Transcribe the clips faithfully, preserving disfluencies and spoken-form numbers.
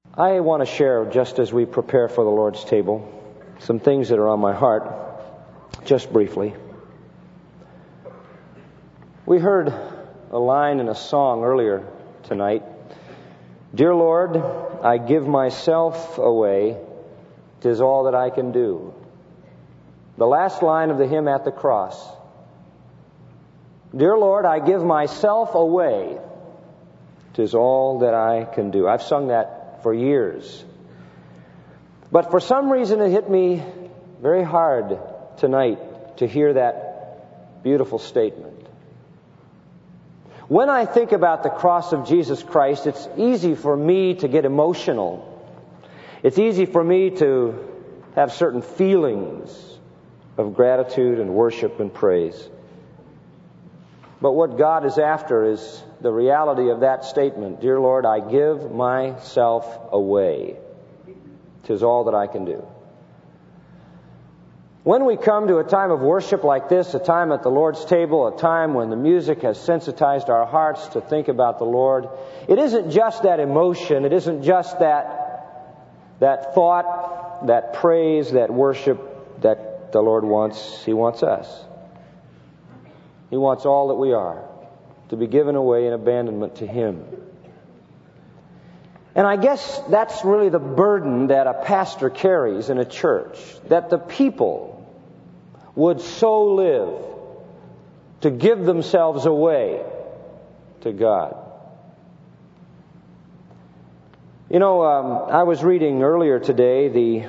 I want to share, just as we prepare for the Lord's table, some things that are on my heart, just briefly. We heard a line in a song earlier tonight. Dear Lord, I give myself away, 'tis all that I can do. The last line of the hymn At the Cross. Dear Lord, I give myself away, 'tis all that I can do. I've sung that for years. But for some reason it hit me very hard tonight to hear that beautiful statement. When I think about the cross of Jesus Christ, it's easy for me to get emotional. It's easy for me to have certain feelings of gratitude and worship and praise. But what God is after is the reality of that statement. Dear Lord, I give myself away. 'Tis all that I can do. When we come to a time of worship like this, a time at the Lord's table, a time when the music has sensitized our hearts to think about the Lord, it isn't just that emotion, it isn't just that, that thought, that praise, that worship that the Lord wants. He wants us. He wants all that we are to be given away in abandonment to Him. And I guess that's really the burden that a pastor carries in a church, that the people would so live to give themselves away to God. You know, um, I was reading earlier today the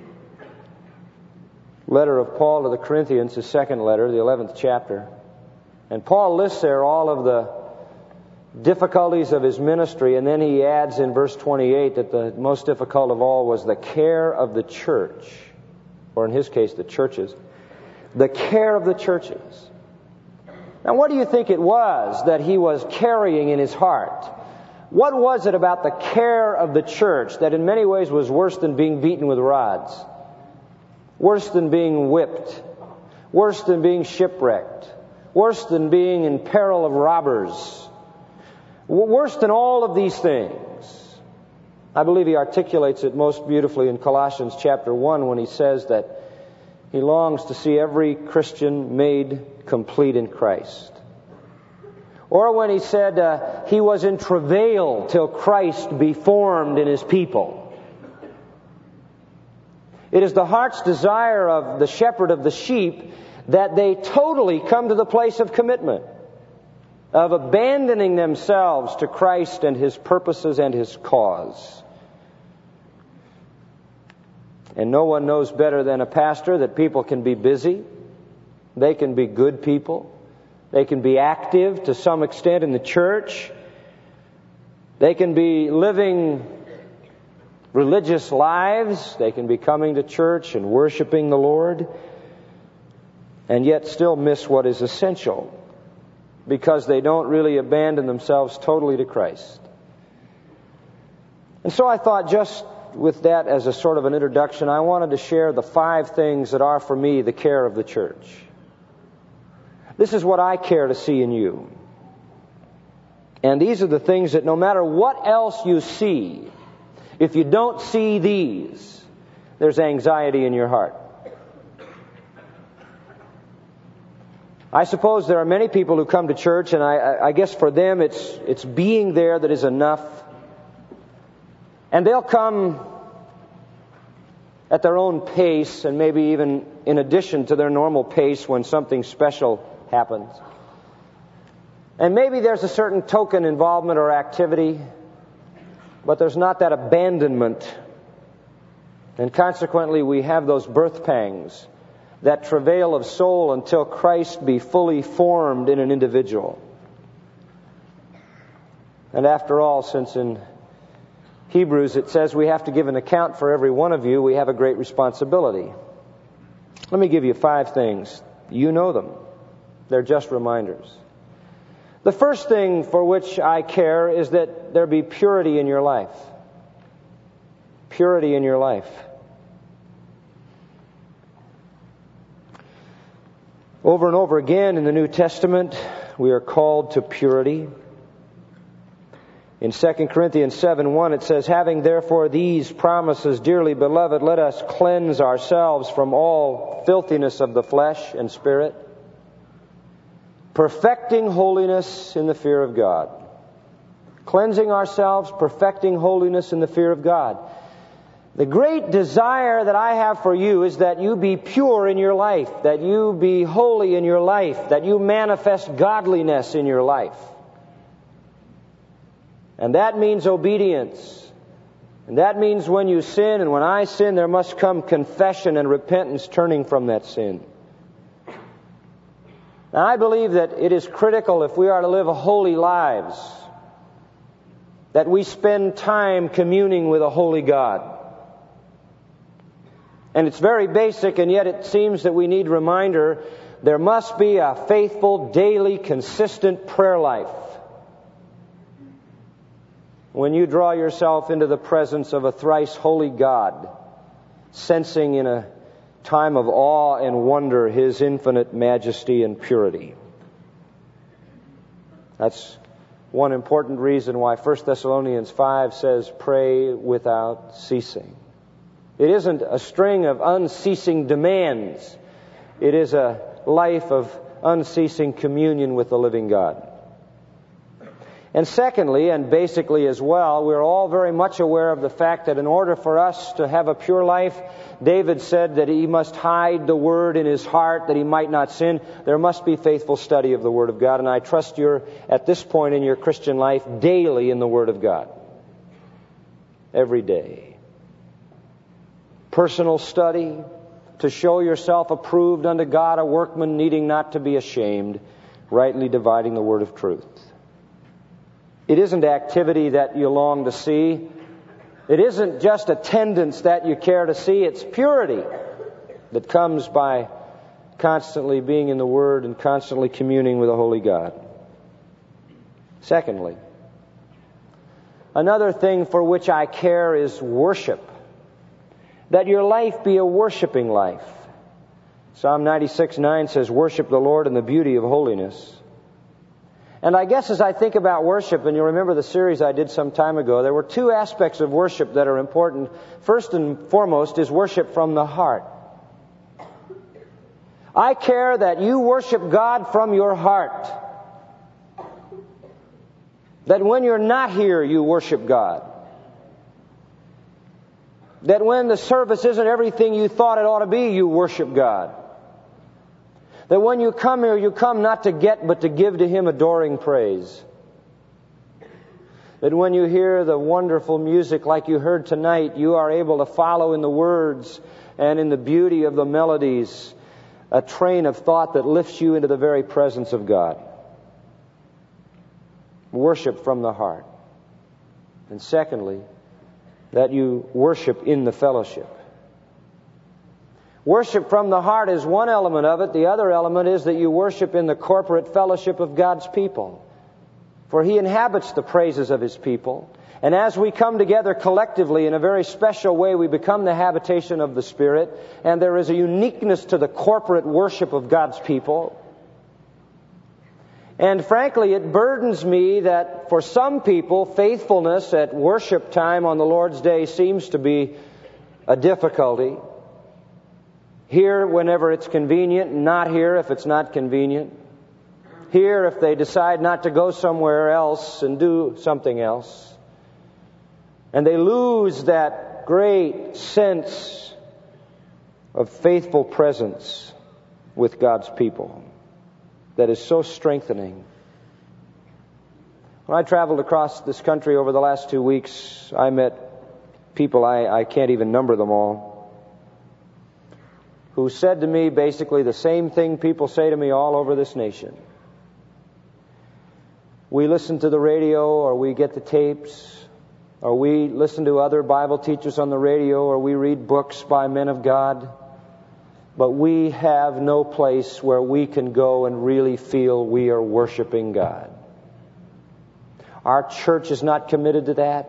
letter of Paul to the Corinthians, his second letter, the eleventh chapter. And Paul lists there all of the difficulties of his ministry, and then he adds in verse twenty-eight that the most difficult of all was the care of the church, or in his case, the churches. The care of the churches. Now, what do you think it was that he was carrying in his heart? What was it about the care of the church that in many ways was worse than being beaten with rods? Worse than being whipped? Worse than being shipwrecked? Worse than being in peril of robbers? Worse than all of these things? I believe he articulates it most beautifully in Colossians chapter one when he says that he longs to see every Christian made complete in Christ. Or when he said uh, he was in travail till Christ be formed in his people. It is the heart's desire of the shepherd of the sheep that they totally come to the place of commitment, of abandoning themselves to Christ and His purposes and His cause. And no one knows better than a pastor that people can be busy, they can be good people, they can be active to some extent in the church, they can be living religious lives, they can be coming to church and worshiping the Lord, and yet still miss what is essential because they don't really abandon themselves totally to Christ. And so I thought, just with that as a sort of an introduction, I wanted to share the five things that are for me the care of the church. This is what I care to see in you. And these are the things that no matter what else you see, if you don't see these, there's anxiety in your heart. I suppose there are many people who come to church, and I, I guess for them it's it's being there that is enough. And they'll come at their own pace, and maybe even in addition to their normal pace when something special happens. And maybe there's a certain token involvement or activity, but there's not that abandonment. And consequently, we have those birth pangs, that travail of soul until Christ be fully formed in an individual. And after all, since in Hebrews it says we have to give an account for every one of you, we have a great responsibility. Let me give you five things. You know them. They're just reminders. The first thing for which I care is that there be purity in your life. Purity in your life. Over and over again in the New Testament, we are called to purity. In Second Corinthians seven one it says, "Having therefore these promises, dearly beloved, let us cleanse ourselves from all filthiness of the flesh and spirit, perfecting holiness in the fear of God." Cleansing ourselves, perfecting holiness in the fear of God. The great desire that I have for you is that you be pure in your life, that you be holy in your life, that you manifest godliness in your life. And that means obedience. And that means when you sin and when I sin, there must come confession and repentance, turning from that sin. Now, I believe that it is critical, if we are to live holy lives, that we spend time communing with a holy God. And it's very basic, and yet it seems that we need reminder. There must be a faithful, daily, consistent prayer life. When you draw yourself into the presence of a thrice holy God, sensing in a time of awe and wonder His infinite majesty and purity. That's one important reason why First Thessalonians five says, "Pray without ceasing." It isn't a string of unceasing demands. It is a life of unceasing communion with the living God. And secondly, and basically as well, we're all very much aware of the fact that in order for us to have a pure life, David said that he must hide the Word in his heart that he might not sin. There must be faithful study of the Word of God, and I trust you're at this point in your Christian life daily in the Word of God. Every day. Personal study to show yourself approved unto God, a workman needing not to be ashamed, rightly dividing the word of truth. It isn't activity that you long to see. It isn't just attendance that you care to see. It's purity that comes by constantly being in the Word and constantly communing with the Holy God. Secondly, another thing for which I care is worship. That your life be a worshiping life. Psalm ninety-six nine says, "Worship the Lord in the beauty of holiness." And I guess as I think about worship, and you remember the series I did some time ago, there were two aspects of worship that are important. First and foremost is worship from the heart. I care that you worship God from your heart. That when you're not here, you worship God. That when the service isn't everything you thought it ought to be, you worship God. That when you come here, you come not to get, but to give to Him adoring praise. That when you hear the wonderful music like you heard tonight, you are able to follow in the words and in the beauty of the melodies a train of thought that lifts you into the very presence of God. Worship from the heart. And secondly, that you worship in the fellowship. Worship from the heart is one element of it. The other element is that you worship in the corporate fellowship of God's people. For He inhabits the praises of His people. And as we come together collectively in a very special way, we become the habitation of the Spirit. And there is a uniqueness to the corporate worship of God's people. And frankly, it burdens me that for some people, faithfulness at worship time on the Lord's Day seems to be a difficulty. Here whenever it's convenient, not here if it's not convenient. Here if they decide not to go somewhere else and do something else. And they lose that great sense of faithful presence with God's people that is so strengthening. When I traveled across this country over the last two weeks, I met people, I, I can't even number them all, who said to me basically the same thing people say to me all over this nation. We listen to the radio, or we get the tapes, or we listen to other Bible teachers on the radio, or we read books by men of God, but we have no place where we can go and really feel we are worshiping God. Our church is not committed to that.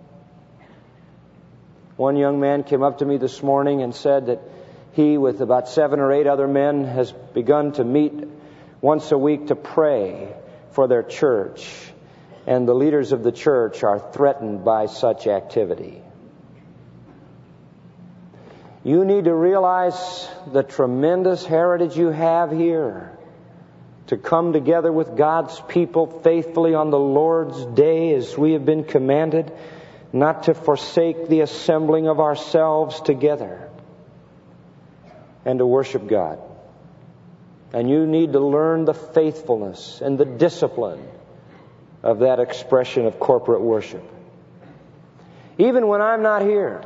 One young man came up to me this morning and said that he, with about seven or eight other men, has begun to meet once a week to pray for their church. and the leaders of the church are threatened by such activity. You need to realize the tremendous heritage you have here to come together with God's people faithfully on the Lord's day as we have been commanded, not to forsake the assembling of ourselves together, and to worship God. And you need to learn the faithfulness and the discipline of that expression of corporate worship. Even when I'm not here,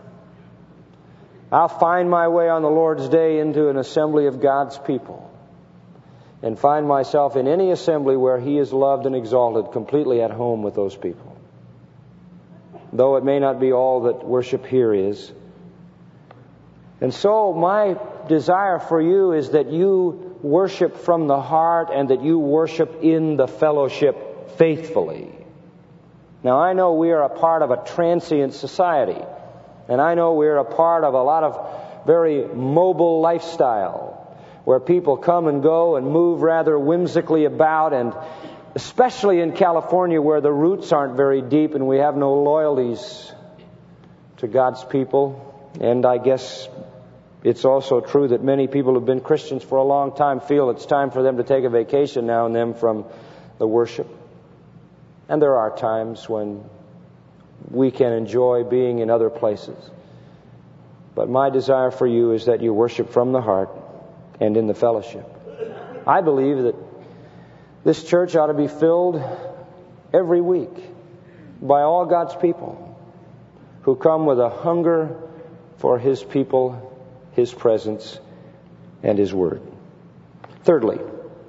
I'll find my way on the Lord's day into an assembly of God's people and find myself in any assembly where He is loved and exalted, completely at home with those people. Though it may not be all that worship here is. And so my desire for you is that you worship from the heart and that you worship in the fellowship faithfully. Now, I know we are a part of a transient society, and I know we're a part of a lot of very mobile lifestyle where people come and go and move rather whimsically about, and especially in California where the roots aren't very deep and we have no loyalties to God's people. And I guess it's also true that many people who have been Christians for a long time feel it's time for them to take a vacation now and then from the worship. And there are times when we can enjoy being in other places. But my desire for you is that you worship from the heart and in the fellowship. I believe that this church ought to be filled every week by all God's people who come with a hunger for His people, His presence, and His Word. Thirdly,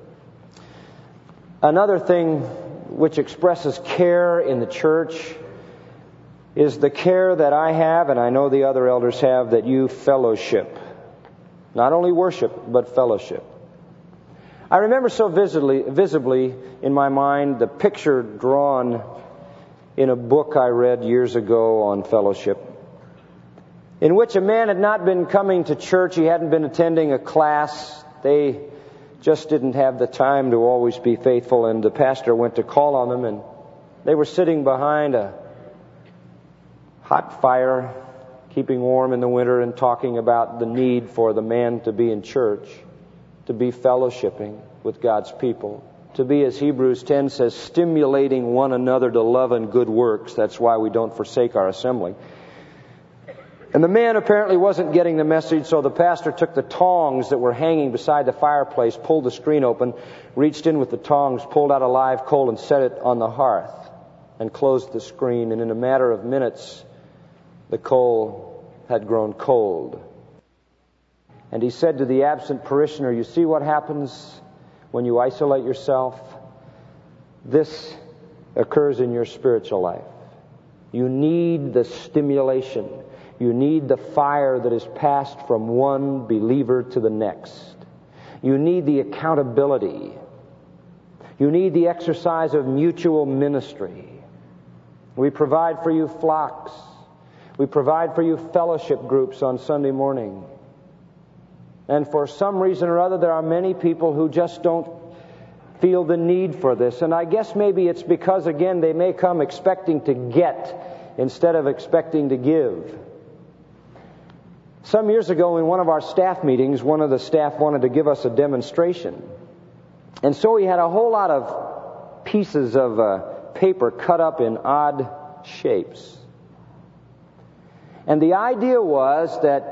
another thing which expresses care in the church is the care that I have, and I know the other elders have, that you fellowship. Not only worship, but fellowship. I remember so visibly, visibly in my mind the picture drawn in a book I read years ago on fellowship, in which a man had not been coming to church, he hadn't been attending a class, they just didn't have the time to always be faithful, and the pastor went to call on them, and they were sitting behind a hot fire, keeping warm in the winter, and talking about the need for the man to be in church, to be fellowshipping with God's people, to be, as Hebrews ten says, stimulating one another to love and good works. That's why we don't forsake our assembling. And the man apparently wasn't getting the message, so the pastor took the tongs that were hanging beside the fireplace, pulled the screen open, reached in with the tongs, pulled out a live coal and set it on the hearth, and closed the screen. And in a matter of minutes, the coal had grown cold. And he said to the absent parishioner, "You see what happens when you isolate yourself? This occurs in your spiritual life. You need the stimulation. You need the fire that is passed from one believer to the next. You need the accountability. You need the exercise of mutual ministry. We provide for you flocks. We provide for you fellowship groups on Sunday morning. And for some reason or other, there are many people who just don't feel the need for this. And I guess maybe it's because, again, they may come expecting to get instead of expecting to give. Some years ago in one of our staff meetings, one of the staff wanted to give us a demonstration. And so he had a whole lot of pieces of uh, paper cut up in odd shapes. And the idea was that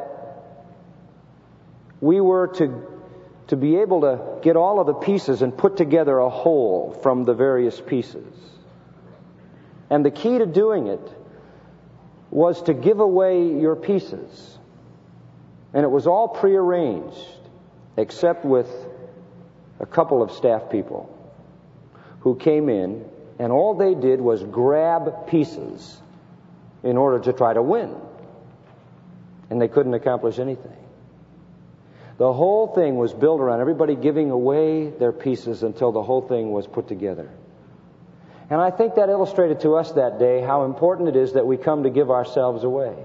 we were to, to be able to get all of the pieces and put together a whole from the various pieces. And the key to doing it was to give away your pieces. And it was all prearranged, except with a couple of staff people who came in, and all they did was grab pieces in order to try to win. And they couldn't accomplish anything. The whole thing was built around everybody giving away their pieces until the whole thing was put together. And I think that illustrated to us that day how important it is that we come to give ourselves away.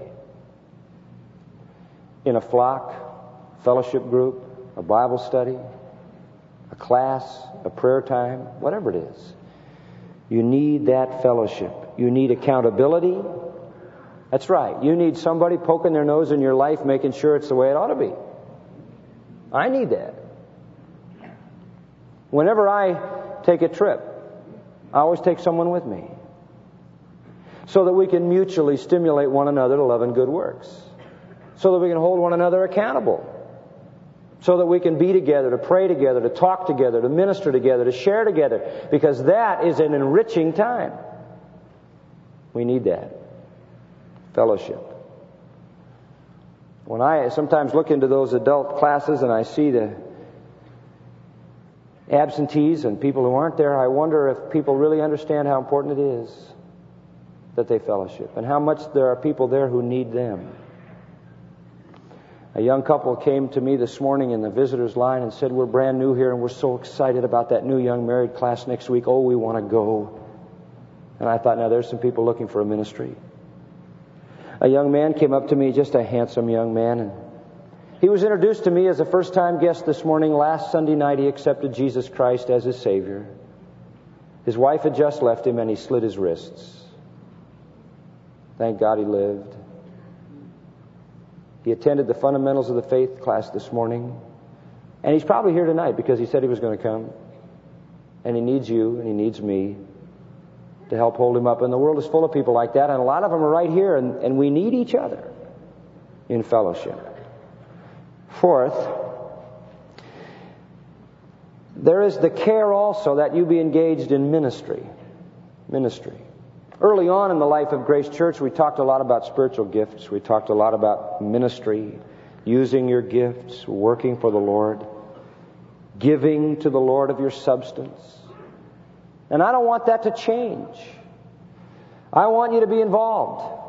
In a flock, fellowship group, a Bible study, a class, a prayer time, whatever it is. You need that fellowship. You need accountability. That's right. You need somebody poking their nose in your life, making sure it's the way it ought to be. I need that. Whenever I take a trip, I always take someone with me, so that we can mutually stimulate one another to love and good works, so that we can hold one another accountable, so that we can be together, to pray together, to talk together, to minister together, to share together, because that is an enriching time. We need that fellowship. When I sometimes look into those adult classes and I see the absentees and people who aren't there, I wonder if people really understand how important it is that they fellowship, and how much there are people there who need them. A young couple came to me this morning in the visitors line and said, "We're brand new here and we're so excited about that new young married class next week. Oh, we want to go." And I thought, now there's some people looking for a ministry. A young man came up to me, just a handsome young man, and he was introduced to me as a first-time guest this morning. Last Sunday night he accepted Jesus Christ as his Savior. His wife had just left him and he slit his wrists. Thank God he lived. He attended the Fundamentals of the Faith class this morning. And he's probably here tonight because he said he was going to come. And he needs you and he needs me to help hold him up. And the world is full of people like that. And a lot of them are right here. And, and we need each other in fellowship. Fourth, there is the care also that you be engaged in ministry. Ministry. Early on in the life of Grace Church, we talked a lot about spiritual gifts. We talked a lot about ministry, using your gifts, working for the Lord, giving to the Lord of your substance. And I don't want that to change. I want you to be involved.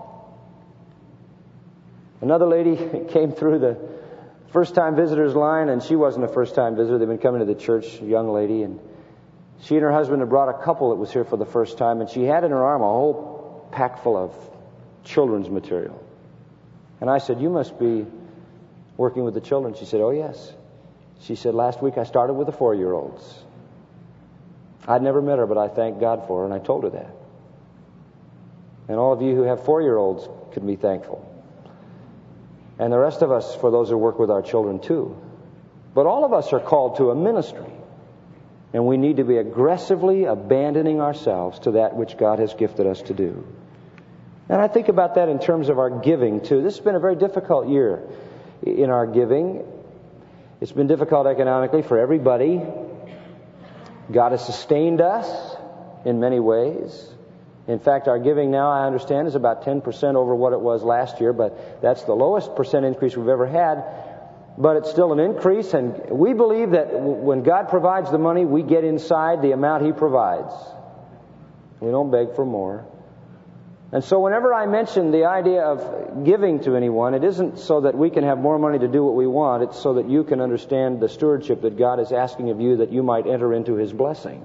Another lady came through the first-time visitors line, and she wasn't a first-time visitor. They've been coming to the church, a young lady, and she and her husband had brought a couple that was here for the first time, and she had in her arm a whole pack full of children's material. And I said, "You must be working with the children." She said, "Oh, yes." She said, "Last week I started with the four-year-olds." I'd never met her, but I thanked God for her, and I told her that. And all of you who have four-year-olds can be thankful. And the rest of us, for those who work with our children, too. But all of us are called to a ministry. And we need to be aggressively abandoning ourselves to that which God has gifted us to do. And I think about that in terms of our giving, too. This has been a very difficult year in our giving. It's been difficult economically for everybody. God has sustained us in many ways. In fact, our giving now, I understand, is about ten percent over what it was last year, but that's the lowest percent increase we've ever had. But it's still an increase, and we believe that when God provides the money, we get inside the amount He provides. We don't beg for more. And so whenever I mention the idea of giving to anyone, it isn't so that we can have more money to do what we want. It's so that you can understand the stewardship that God is asking of you, that you might enter into His blessing.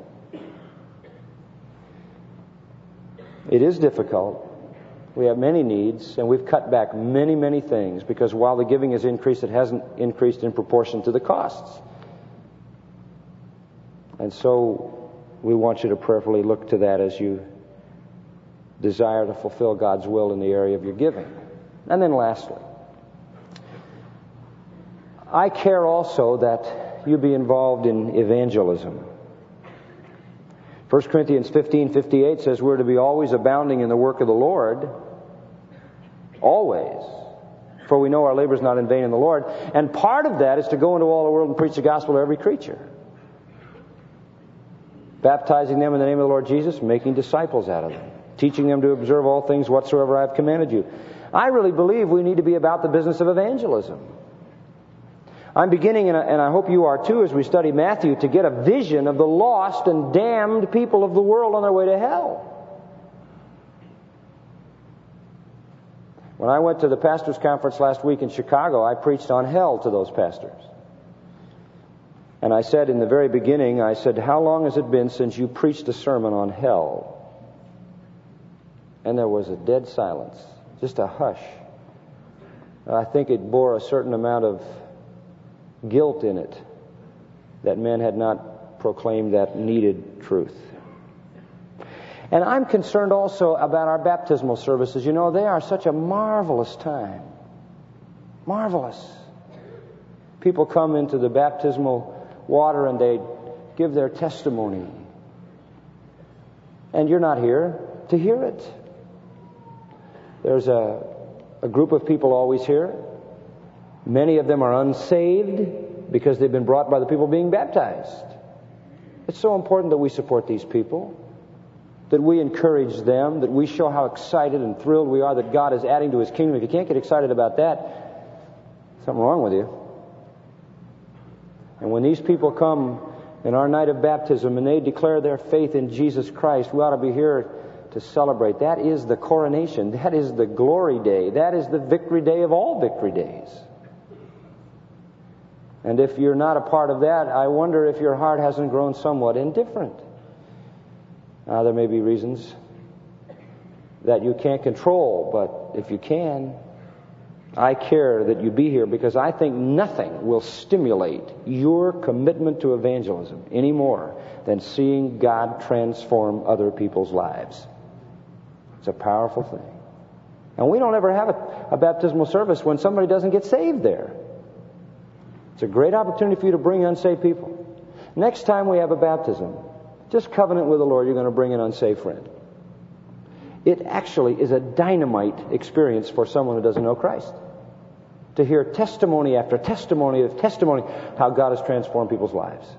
It is difficult. We have many needs, and we've cut back many, many things, because while the giving has increased, it hasn't increased in proportion to the costs. And so we want you to prayerfully look to that as you desire to fulfill God's will in the area of your giving. And then lastly, I care also that you be involved in evangelism. First Corinthians fifteen fifty-eight says we're to be always abounding in the work of the Lord. Always. For we know our labor is not in vain in the Lord. And part of that is to go into all the world and preach the gospel to every creature. Baptizing them in the name of the Lord Jesus, making disciples out of them. Teaching them to observe all things whatsoever I have commanded you. I really believe we need to be about the business of evangelism. I'm beginning, and I hope you are too, as we study Matthew, to get a vision of the lost and damned people of the world on their way to hell. When I went to the pastors' conference last week in Chicago, I preached on hell to those pastors. And I said in the very beginning, I said, "How long has it been since you preached a sermon on hell?" And there was a dead silence, just a hush. I think it bore a certain amount of guilt in it that men had not proclaimed that needed truth. And I'm concerned also about our baptismal services. You know, they are such a marvelous time. Marvelous. People come into the baptismal water and they give their testimony. And you're not here to hear it. There's a, a group of people always here. Many of them are unsaved because they've been brought by the people being baptized. It's so important that we support these people, that we encourage them, that we show how excited and thrilled we are that God is adding to His kingdom. If you can't get excited about that, something wrong with you. And when these people come in our night of baptism and they declare their faith in Jesus Christ, we ought to be here to celebrate. That is the coronation. That is the glory day. That is the victory day of all victory days. And if you're not a part of that, I wonder if your heart hasn't grown somewhat indifferent. Now, there may be reasons that you can't control, but if you can, I care that you be here because I think nothing will stimulate your commitment to evangelism any more than seeing God transform other people's lives. It's a powerful thing. And we don't ever have a, a baptismal service when somebody doesn't get saved there. It's a great opportunity for you to bring unsaved people. Next time we have a baptism, just covenant with the Lord, you're going to bring an unsaved friend. It actually is a dynamite experience for someone who doesn't know Christ. To hear testimony after testimony of testimony how God has transformed people's lives.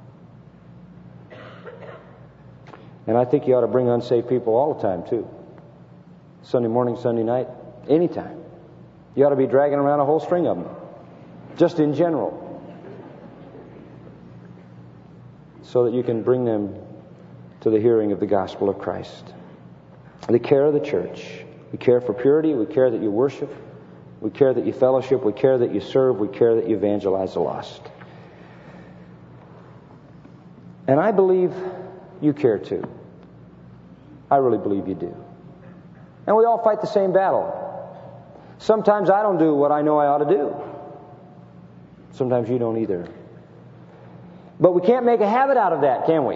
And I think you ought to bring unsaved people all the time, too. Sunday morning, Sunday night, anytime. You ought to be dragging around a whole string of them. Just in general. So that you can bring them to the hearing of the gospel of Christ. The care of the church. We care for purity. We care that you worship. We care that you fellowship. We care that you serve. We care that you evangelize the lost. And I believe you care too. I really believe you do. And we all fight the same battle. Sometimes I don't do what I know I ought to do. Sometimes you don't either. But we can't make a habit out of that, can we?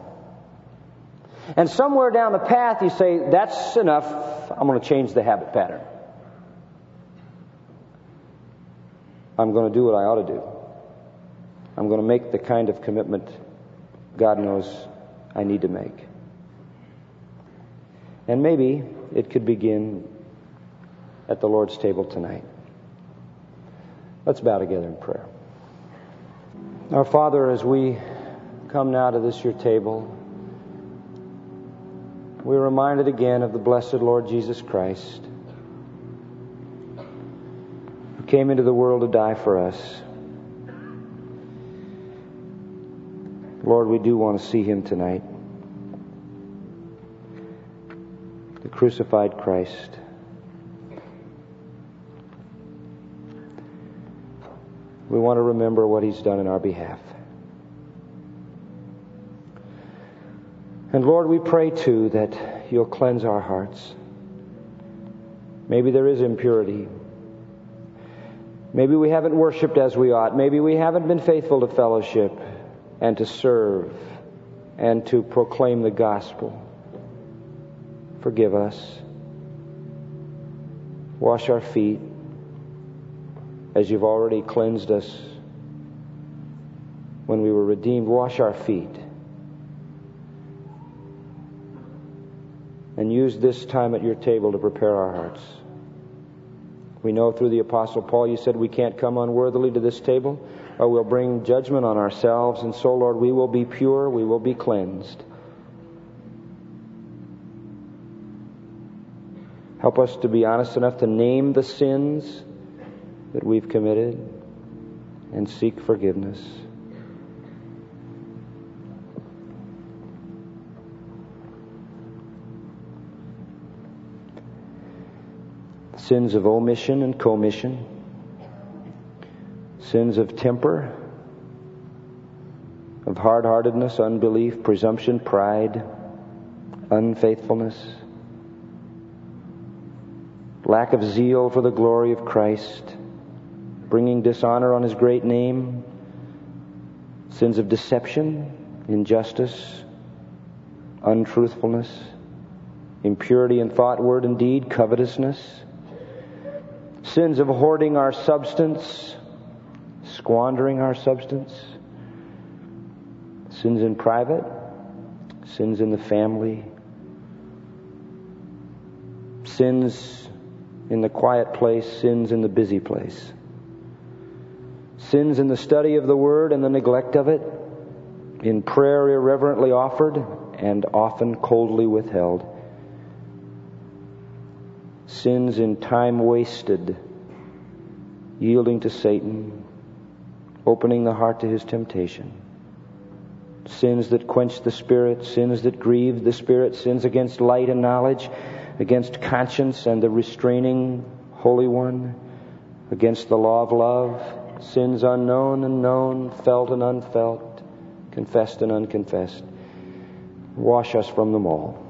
And somewhere down the path you say, that's enough. I'm going to change the habit pattern. I'm going to do what I ought to do. I'm going to make the kind of commitment God knows I need to make. And maybe it could begin at the Lord's table tonight. Let's bow together in prayer. Our Father, as we come now to this your table, we're reminded again of the blessed Lord Jesus Christ, who came into the world to die for us. Lord, we do want to see Him tonight. The crucified Christ. We want to remember what He's done in our behalf. And Lord, we pray too that You'll cleanse our hearts. Maybe there is impurity. Maybe we haven't worshiped as we ought. Maybe we haven't been faithful to fellowship and to serve and to proclaim the gospel. Forgive us. Wash our feet as You've already cleansed us when we were redeemed. Wash our feet. And use this time at Your table to prepare our hearts. We know through the Apostle Paul, You said we can't come unworthily to this table, or we'll bring judgment on ourselves. And so, Lord, we will be pure, we will be cleansed. Help us to be honest enough to name the sins that we've committed and seek forgiveness. Sins of omission and commission, sins of temper, of hard-heartedness, unbelief, presumption, pride, unfaithfulness, lack of zeal for the glory of Christ, bringing dishonor on His great name, sins of deception, injustice, untruthfulness, impurity in thought, word, and deed, covetousness, sins of hoarding our substance, squandering our substance, sins in private, sins in the family, sins in the quiet place, sins in the busy place, sins in the study of the Word and the neglect of it, in prayer irreverently offered and often coldly withheld, sins in time wasted, yielding to Satan, opening the heart to his temptation, sins that quench the Spirit, sins that grieve the Spirit, sins against light and knowledge, against conscience and the restraining Holy One, against the law of love, sins unknown and known, felt and unfelt, confessed and unconfessed. Wash us from them all.